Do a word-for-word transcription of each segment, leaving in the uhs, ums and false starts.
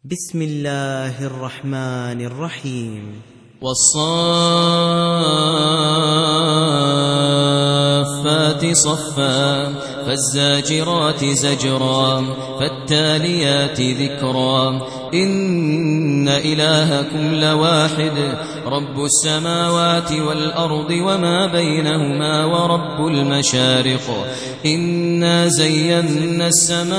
بسم الله الرحمن الرحيم. والصافات صفا فالزاجرات زجرا فالتاليات ذكرا إن إلهكم لواحد رب السماوات والأرض وما بينهما ورب المشارق إنا زينا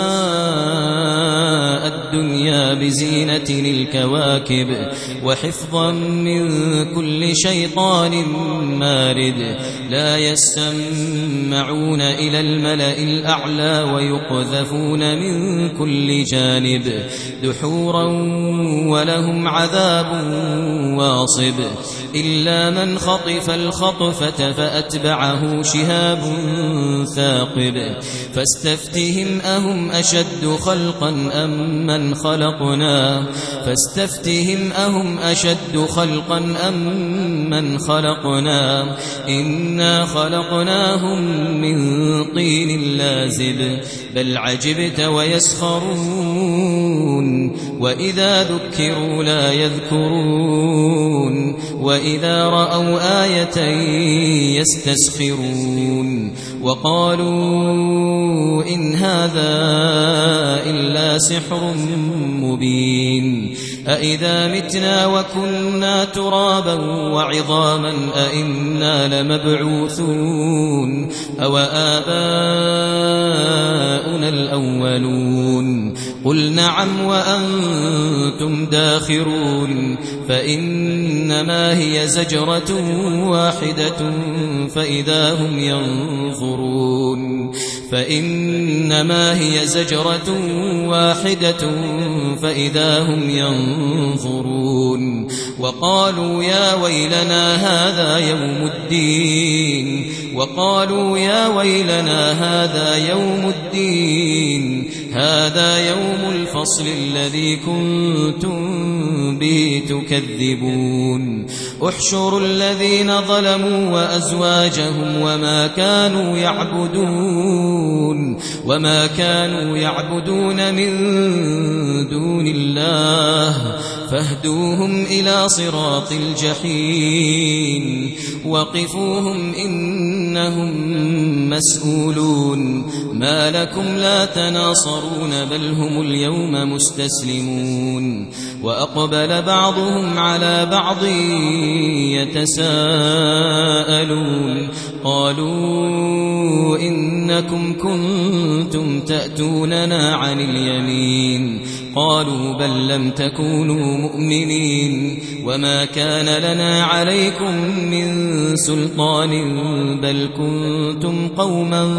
السماء الدنيا بزينة الكواكب وحفظا من كل شيطان مارد لا يسمعون إلى الملأ الأعلى ويقذفون من كل جانب دحورا ولهم عذاب واصب إلا من خطف الخطفة فأتبعه شهاب ثاقب فاستفتهم أهم أشد خلقا أم من خلقنا فاستفتهم أهم أشد خلقا أم من خلقنا إنا خلقناهم من طين لازب بل عجبت ويسخرون وإذا ذكروا لا يذكرون وإذا رأوا آية يستسخرون وقالوا إن هذا إلا سحر مبين أإذا متنا وكنا ترابا وعظاما أإنا لمبعوثون أو آباؤنا الأولون قل نعم وأنتم داخرون فإنما هي زجرة واحدة فإذا هم ينظرون فإنما هي زجرة واحدة فإذا هم ينظرون وقالوا يا ويلنا هذا يوم الدين وقالوا يا ويلنا هذا يوم الدين هذا يوم الفصل الذي كنتم به تكذبون احشروا الذين ظلموا وأزواجهم وما كانوا يعبدون وما كانوا يعبدون من دون الله فاهدوهم إلى صراط الجحيم وقفوهم إنهم مسؤولون ما لكم لا تناصرون بل هم اليوم مستسلمون وأقبل بعضهم على بعض يتساءلون قالوا إنكم كنتم تأتوننا عن اليمين قالوا بل لم تكونوا مؤمنين وما كان لنا عليكم من سلطان بل كنتم قوما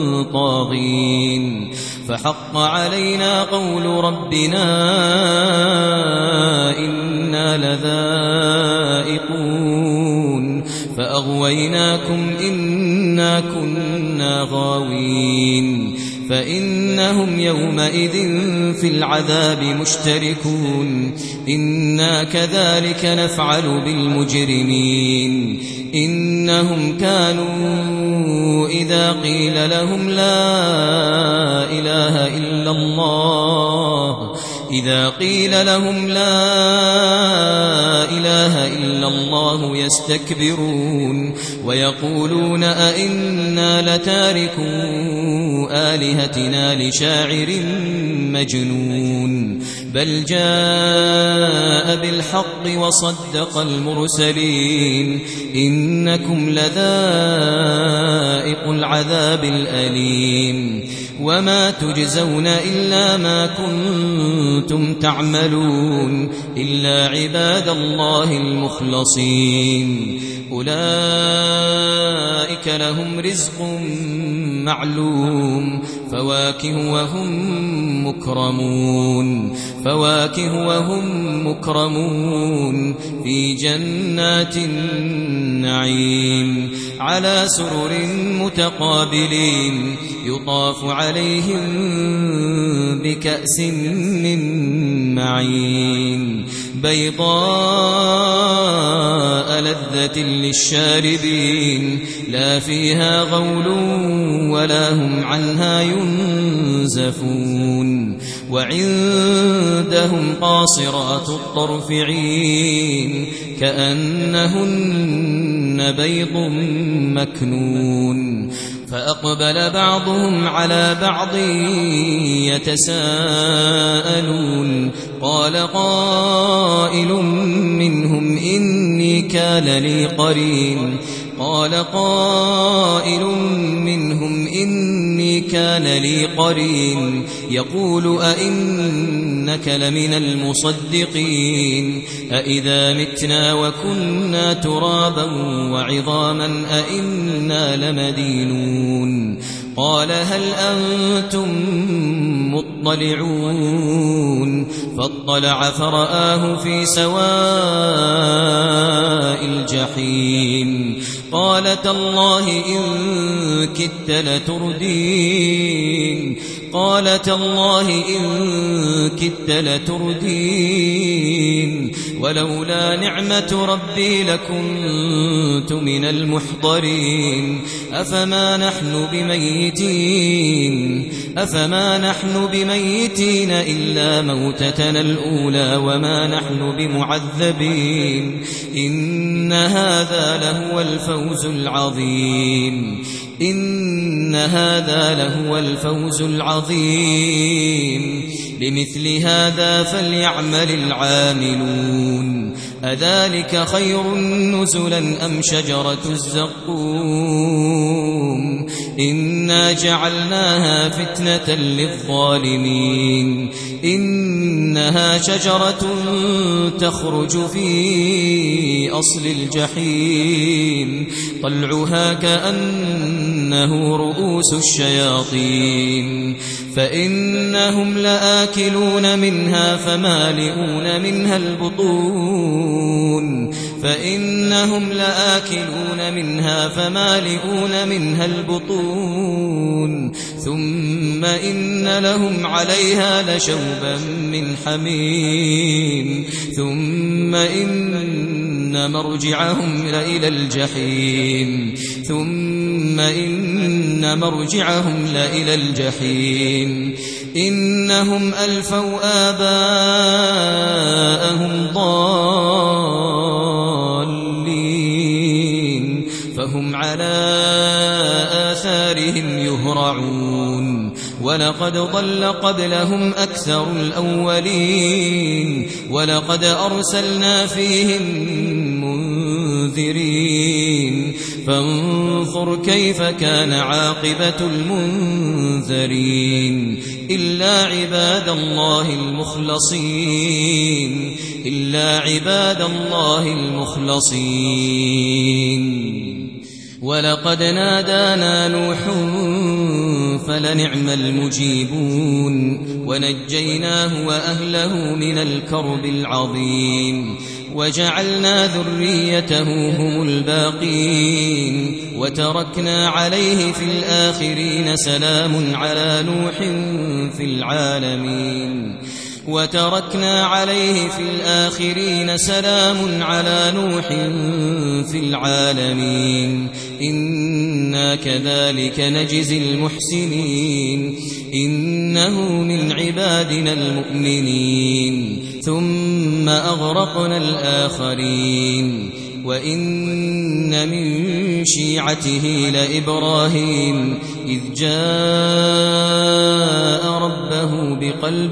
طاغين فحق علينا قول ربنا إنا لذائقون فأغويناكم إنا كنا غاوين فإنهم يومئذ في العذاب مشتركون إنا كذلك نفعل بالمجرمين إنهم كانوا إذا قيل لهم لا إله إلا الله إذا قيل لهم لا إله إلا الله يستكبرون ويقولون أئنا لتاركو آلهتنا لشاعر مجنون بل جاء بالحق وصدق المرسلين إنكم لذائق العذاب الأليم وما تجزون إلا ما كنتم تعملون إلا عباد الله المخلصين أولئك لهم رزق معلوم فواكه وهم مكرمون فواكه وهم مكرمون في جنات النعيم على سرر متقابلين يطاف عليهم عليهم بكأس من معين بيضاء لذة للشاربين لا فيها غول ولا هم عنها ينزفون وعندهم قاصرات الطرف عين كأنهن بيض مكنون فأقبل بعضهم على بعض يتساءلون قال قائل منهم إني كان لي قرين قال قائل منهم إني كان لي قرين يقول أئنك لمن المصدقين أئذا متنا وكنا ترابا وعظاما أئنا لمدينون قال هل أنتم مطلعون فاطلع فرآه في سواء الجحيم قال تالله إن كدت لتردين قال تالله إن كدت لتردين ولولا نعمة ربي لكنت من المحضرين أفما نحن بميتين أفما نحن بميتين إلا موتتنا الأولى وما نحن بمعذبين إن هذا لهو الفوز العظيم إن هذا لهو الفوز العظيم لمثل هذا فليعمل العاملون أذلك خير نزلا أم شجرة الزقوم إنا جعلناها فتنة للظالمين إنها شجرة تخرج في أصل الجحيم طلعها كأنه رؤوس الشياطين فإنهم لآكلون منها فمالئون منها البطون فإنهم لآكلون منها فمالئون منها البطون ثم إن لهم عليها لشوبا من حميم ثم إن مرجعهم لإلى الجحيم ثم إن مرجعهم لإلى الجحيم إنهم ألفوا آباءهم ضالين فهم على آثارهم يهرعون ولقد ضل قبلهم أكثر الأولين ولقد أرسلنا فيهم منذرين فانظر كيف كان عاقبة المنذرين إلا عباد الله المخلصين إلا عباد الله المخلصين ولقد نادانا نوح فلنعم المجيبون ونجيناه وأهله من الكرب العظيم وجعلنا ذريته هم الباقين وتركنا عليه في الآخرين سلام على نوح في العالمين وتركنا عليه في الآخرين سلام على نوح في العالمين إنا كذلك نجزي المحسنين إنه من عبادنا المؤمنين ثم أغرقنا الآخرين وإن من شيعته لإبراهيم إذ جاء ربه بقلب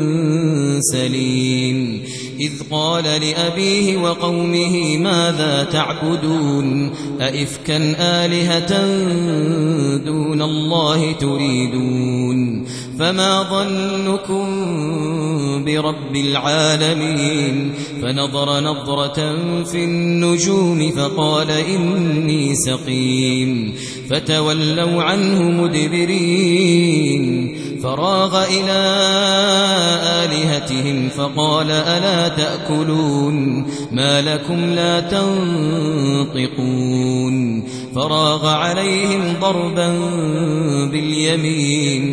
سليم إذ قال لأبيه وقومه ماذا تعبدون أئفكا آلهة دون الله تريدون فما ظنكم برب العالمين فنظر نظرة في النجوم فقال إني سقيم فتولوا عنه مدبرين فراغ إلى آلهتهم فقال ألا تأكلون ما لكم لا تنطقون فراغ عليهم ضربا باليمين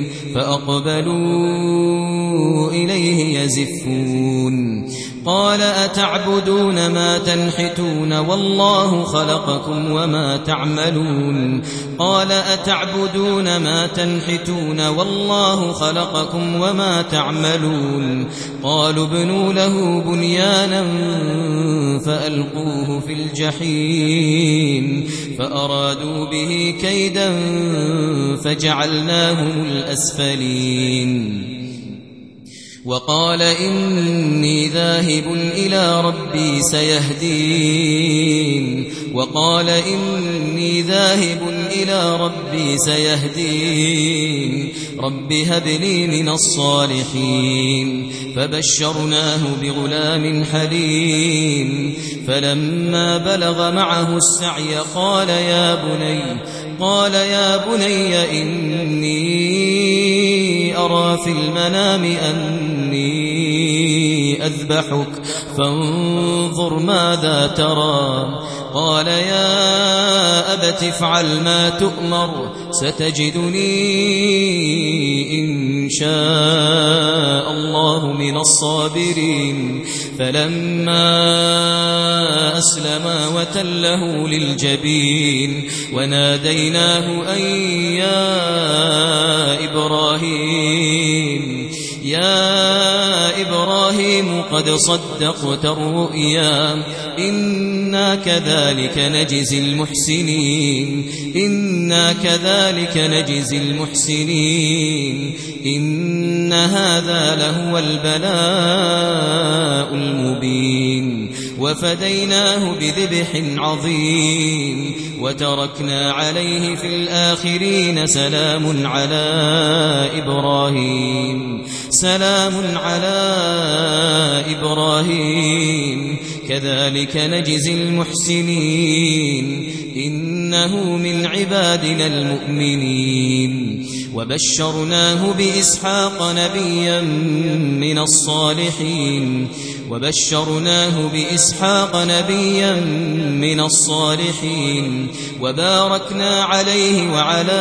فأقبلوا إليه يزفون قال أتعبدون ما تنحتون والله خلقكم وما تعملون قال أتعبدون ما تنحتون والله خلقكم وما تعملون قالوا ابنوا له بنيانا فألقوه في الجحيم فأرادوا به كيدا فجعلناهم الأسفلين وقال إني ذاهب إلى ربي سيهدين وقال إني ذاهب إلى ربي سيهدين رب هب لي من الصالحين فبشرناه بغلام حليم فلما بلغ معه السعي قال يا بني قال يا بني إني أرى في المنام أني أذبحك فانظر ماذا ترى قال يا أبت افعل ما تؤمر ستجدني إن شاء الله من الصابرين فلما أسلما وتله للجبين وناديناه أن يا إبراهيم يا إبراهيم قد صدقت الرؤيا إنا كذلك نجزي المحسنين إنا كذلك نجزي المحسنين إن هذا لهو البلاء المبين وفديناه بذبح عظيم وتركنا عليه في الآخرين سلام على إبراهيم سلام على إبراهيم كذلك نجزي المحسنين إنه من عبادنا المؤمنين وبشرناه بإسحاق نبيا من الصالحين وبشرناه بإسحاق نبيا من الصالحين وباركنا عليه وعلى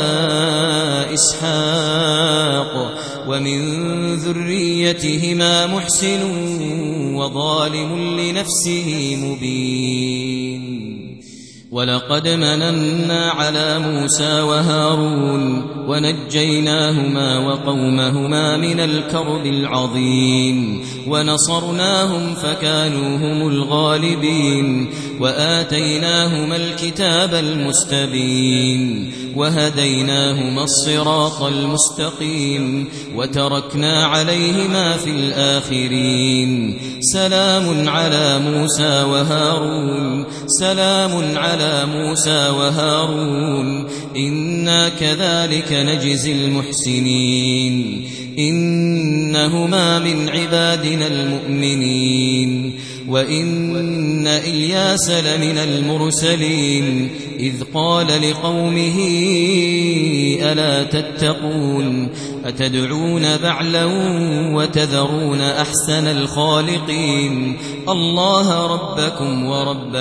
إسحاق ومن ذريتهما محسن وظالم لنفسه مبين ولقد مننا على موسى وهارون ونجيناهما وقومهما من الكرب العظيم ونصرناهم فكانوا هم الغالبين وآتيناهما الكتاب المستبين وهديناهما الصراط المستقيم وتركنا عليهما في الآخرين سلام على موسى وهارون سلام على موسى وهارون إنا كذلك نجزي المحسنين إنهما من عبادنا المؤمنين وإن إلياس لمن المرسلين إذ قال لقومه ألا تتقون أتدعون بعلا وتذرون أحسن الخالقين الله ربكم ورب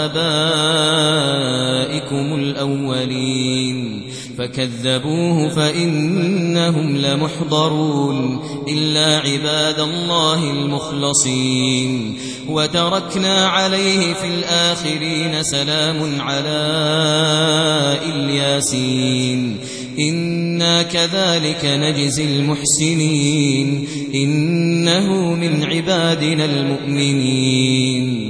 آبائكم الأولين فكذبوه فإنهم لمحضرون إلا عباد الله المخلصين وتركنا عليه في الآخرين سلام على الياسين إنا كذلك نجزي المحسنين إنه من عبادنا المؤمنين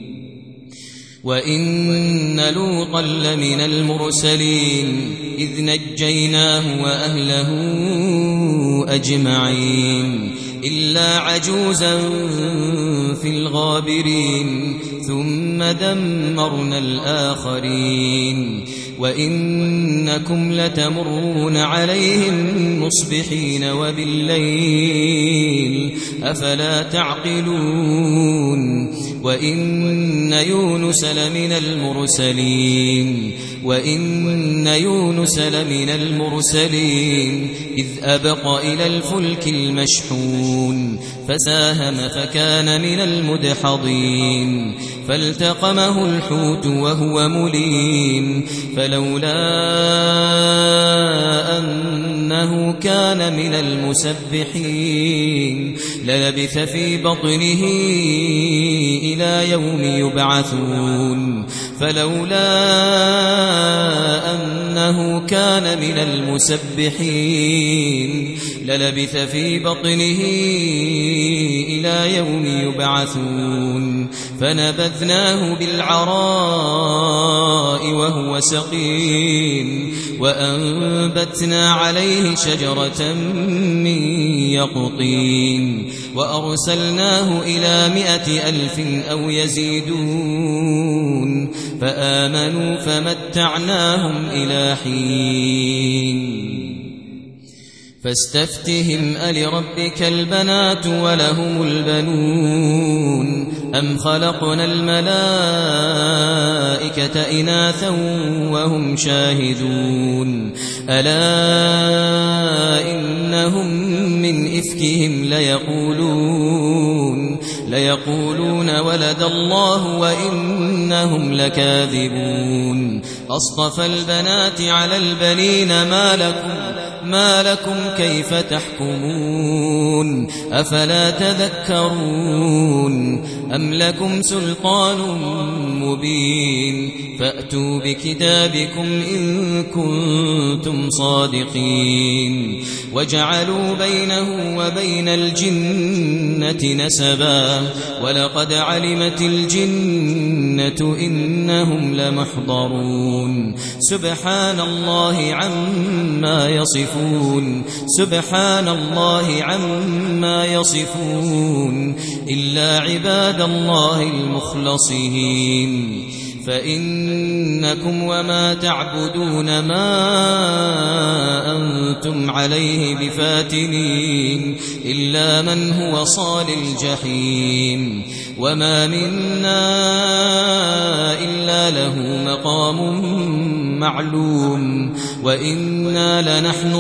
وإن لوطا لمن المرسلين إذ نجيناه وأهله أجمعين إلا عجوزا في الغابرين ثم دمرنا الآخرين وإنكم لتمرون عليهم مصبحين وبالليل أفلا تعقلون وإن يونس لمن المرسلين وإن يونس لمن المرسلين إذ أبق إلى الفلك المشحون فساهم فكان من المدحضين فالتقمه الحوت وهو مليم فلولا أنه كان من المسبحين للبث في بطنه إلى يوم يبعثون فلولا أنه كان من المسبحين للبث في بطنه إلى يوم يبعثون فنبذناه بالعراء وهو سقيم وأنبتنا عليه شجرة من يقطين وأرسلناه إلى مائة ألف أو يزيدون فآمنوا فمتعناهم إلى حين فاستفتهم ألربك البنات ولهم البنون أم خلقنا الملائكة إناثا وهم شاهدون ألا إنهم من إفكهم ليقولون ليقولون ولد الله وإنهم لكاذبون أصطفى البنات على البنين ما لكم ما لكم كيف تحكمون أفلا تذكرون أم لكم سلطان مبين فأتوا بكتابكم إن كنتم صادقين وجعلوا بينه وبين الجنة نسبا ولقد علمت الجنة إنهم لمحضرون سبحان الله عما يصفون سبحان الله عما يصفون إلا عباد الله المخلصين فإنكم وما تعبدون ما أنتم عليه بفاتنين إلا من هو صال الجحيم وما منا إلا له مقام معلوم وإنا لنحن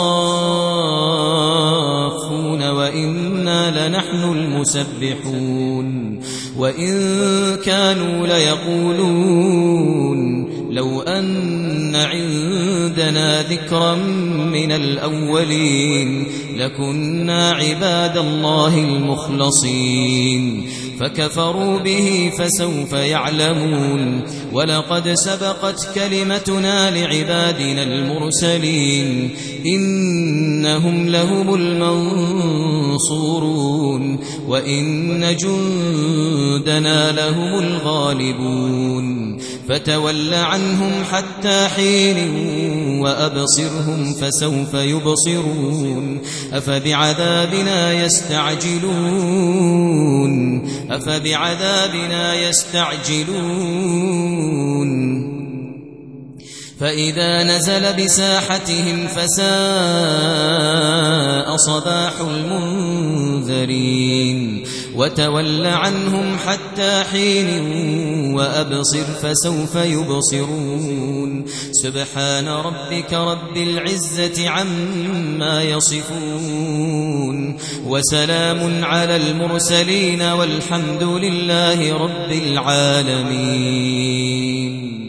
الصافون وإنا لنحن المسبحون وإن كانوا ليقولون لو أن عندنا ذكرا من الأولين لكنا عباد الله المخلصين فكفروا به فسوف يعلمون ولقد سبقت كلمتنا لعبادنا المرسلين إنهم لهم المنصورون وإن جندنا لهم الغالبون فتول عنهم حتى حين وأبصرهم فسوف يبصرون أفبعذابنا يستعجلون أفبعذابنا يستعجلون فإذا نزل بساحتهم فساء صباح المنذرين وتول عنهم حتى حين وأبصر فسوف يبصرون سبحان ربك رب العزة عما يصفون وسلام على المرسلين والحمد لله رب العالمين.